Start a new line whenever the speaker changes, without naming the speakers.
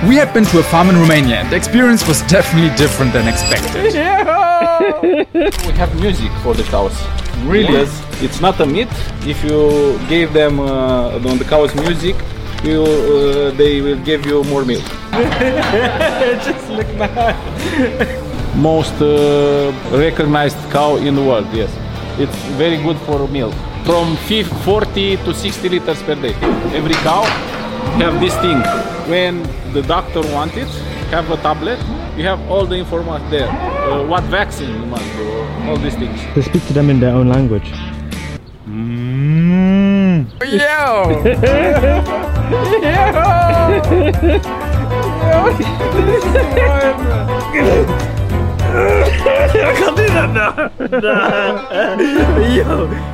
We had been to a farm in Romania and the experience was definitely different than expected.
We have music for the cows. Really? Yes. It's not a myth. If you gave them on the cows music, they will give you more milk. Just look now. Most recognized cow in the world, yes. It's very good for milk. From 40 to 60 liters per day. Every cow have this thing. When the doctor wants it, have a tablet, you have all the information there. What vaccine you must do, all these things.
To speak to them in their own language.
Yo!
I can't do that now. Yo.